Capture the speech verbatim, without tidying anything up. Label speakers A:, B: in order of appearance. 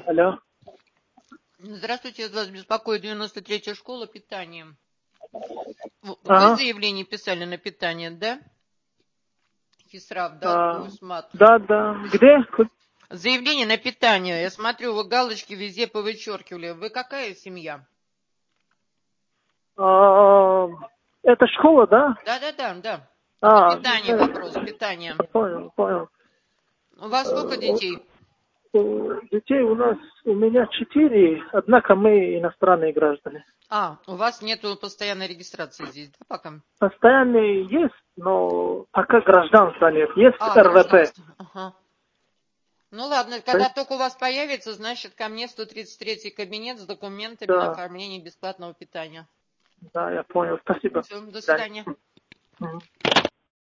A: Алло.
B: Здравствуйте, вас беспокоит девяносто третья школа питания. Вы
A: Ага.
B: заявление писали на питание, да? Хисрав, да?
A: А,
B: Усмат.
A: да, да. Где?
B: Заявление на питание. Я смотрю, вы галочки везде повычеркивали. Вы какая семья?
A: А, это школа, да?
B: Да, да, да, да.
A: А,
B: Это питание
A: э,
B: вопрос, питание.
A: понял, понял.
B: У вас сколько
A: Э,
B: детей?
A: у детей у нас, у меня четыре, однако мы иностранные граждане.
B: А, у вас нету постоянной регистрации здесь, да, пока?
A: Постоянные есть, но пока гражданства нет. Есть
B: А,
A: эр вэ пэ.
B: гражданство. Ага. Ну ладно, когда только у вас появится, значит, ко мне сто тридцать третий кабинет с документами на
A: Да,
B: оформление бесплатного питания.
A: да, я понял. Спасибо.
B: Все, до
A: Да.
B: свидания.
A: Мгм.